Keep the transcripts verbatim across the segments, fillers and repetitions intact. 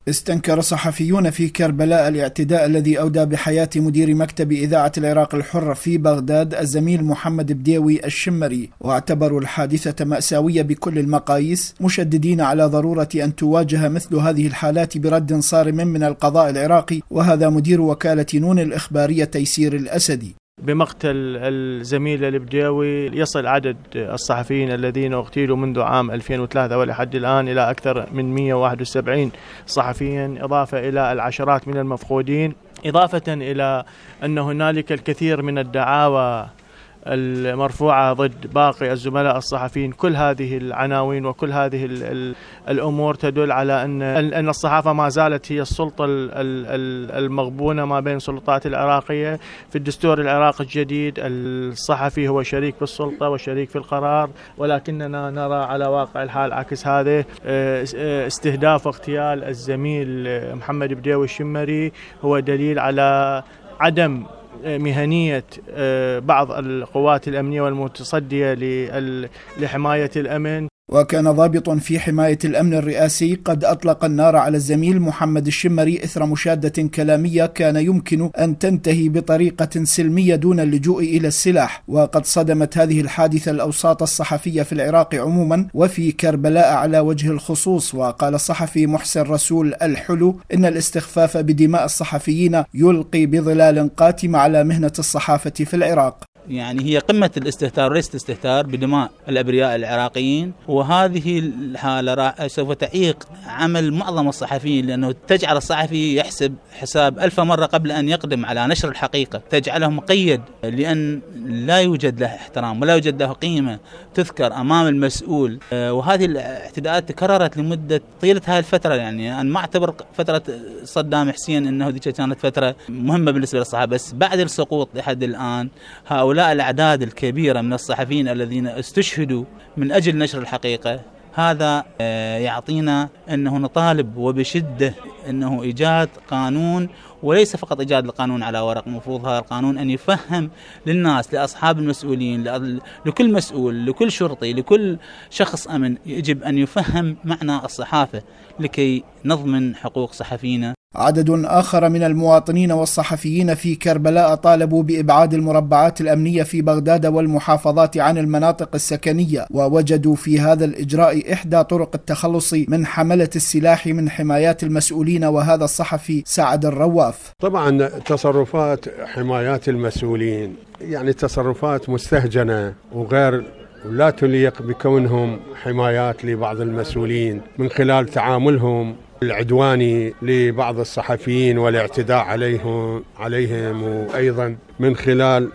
استنكر صحفيون في كربلاء الاعتداء الذي أودى بحياة مدير مكتب إذاعة العراق الحر في بغداد الزميل محمد بديوي الشمري، واعتبروا الحادثة مأساوية بكل المقاييس، مشددين على ضرورة أن تواجه مثل هذه الحالات برد صارم من القضاء العراقي. وهذا مدير وكالة نون الإخبارية تيسير الأسدي. بمقتل الزميل البديوي يصل عدد الصحفيين الذين اغتيلوا منذ عام ألفين وثلاثة ولحد الآن إلى أكثر من مئة وواحد وسبعين صحفيا، إضافة إلى العشرات من المفقودين، إضافة إلى أن هنالك الكثير من الدعاوى المرفوعة ضد باقي الزملاء الصحفيين. كل هذه العناوين وكل هذه الأمور تدل على أن أن الصحافة ما زالت هي السلطة المغبونة ما بين السلطات العراقية. في الدستور العراقي الجديد الصحفي هو شريك بالسلطة وشريك في القرار، ولكننا نرى على واقع الحال عكس هذا. استهداف واغتيال الزميل محمد بديوي الشمري هو دليل على عدم مهنية بعض القوات الأمنية والمتصدية لحماية الأمن. وكان ضابط في حماية الأمن الرئاسي قد أطلق النار على الزميل محمد الشمري إثر مشادة كلامية كان يمكن أن تنتهي بطريقة سلمية دون اللجوء إلى السلاح. وقد صدمت هذه الحادثة الأوساط الصحفية في العراق عموما وفي كربلاء على وجه الخصوص. وقال الصحفي محسن رسول الحلو إن الاستخفاف بدماء الصحفيين يلقي بظلال قاتم على مهنة الصحافة في العراق. يعني هي قمة الاستهتار، ليست استهتار بدماء الأبرياء العراقيين، وهذه الحالة سوف تعيق عمل معظم الصحفيين، لأنه تجعل الصحفي يحسب حساب ألف مرة قبل أن يقدم على نشر الحقيقة، تجعله مقيد لأن لا يوجد له احترام ولا يوجد له قيمة تذكر أمام المسؤول. وهذه الاعتداءات تكررت لمدة طيلة هذه الفترة. يعني أنا ما أعتبر فترة صدام حسين أنه دي كانت فترة مهمة بالنسبة للصحافة، بس بعد السقوط لحد الآن هؤلاء الأعداد الكبيرة من الصحفيين الذين استشهدوا من أجل نشر الحقيقة، هذا يعطينا أنه نطالب وبشدة أنه إيجاد قانون، وليس فقط إيجاد القانون على ورق. مفروض هذا القانون أن يفهم للناس، لأصحاب المسؤولين، لكل مسؤول، لكل شرطي، لكل شخص أمن، يجب أن يفهم معنى الصحافة لكي نضمن حقوق صحفينا. عدد آخر من المواطنين والصحفيين في كربلاء طالبوا بإبعاد المربعات الأمنية في بغداد والمحافظات عن المناطق السكنية، ووجدوا في هذا الإجراء إحدى طرق التخلص من حملة السلاح من حمايات المسؤولين. وهذا الصحفي سعد الرواف. طبعا تصرفات حمايات المسؤولين يعني تصرفات مستهجنة وغير لا تليق بكونهم حمايات لبعض المسؤولين، من خلال تعاملهم العدواني لبعض الصحفيين والاعتداء عليهم عليهم وأيضا من خلال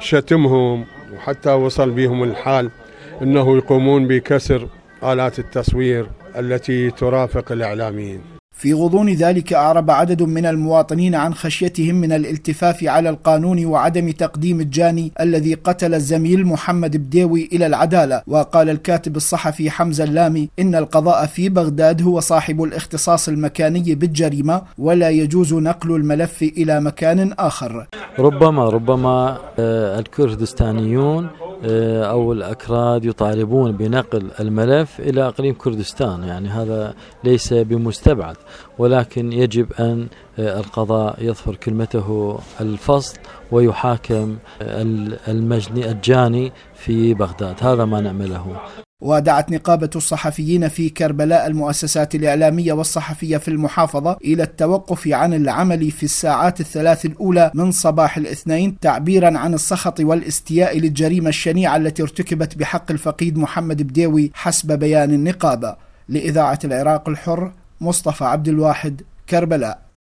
شتمهم، وحتى وصل بهم الحال أنه يقومون بكسر آلات التصوير التي ترافق الإعلاميين. في غضون ذلك أعرب عدد من المواطنين عن خشيتهم من الالتفاف على القانون وعدم تقديم الجاني الذي قتل الزميل محمد بديوي إلى العدالة. وقال الكاتب الصحفي حمزة اللامي إن القضاء في بغداد هو صاحب الاختصاص المكاني بالجريمة، ولا يجوز نقل الملف إلى مكان آخر. ربما ربما الكردستانيون أو الأكراد يطالبون بنقل الملف إلى أقليم كردستان، يعني هذا ليس بمستبعد، ولكن يجب أن القضاء يظهر كلمته الفصل ويحاكم المجني الجاني في بغداد. هذا ما نعمله. ودعت نقابة الصحفيين في كربلاء المؤسسات الإعلامية والصحفية في المحافظة إلى التوقف عن العمل في الساعات الثلاث الأولى من صباح الاثنين، تعبيرا عن السخط والاستياء للجريمة الشنيعة التي ارتكبت بحق الفقيد محمد بديوي حسب بيان النقابة. لإذاعة العراق الحر، مصطفى عبد الواحد، كربلاء.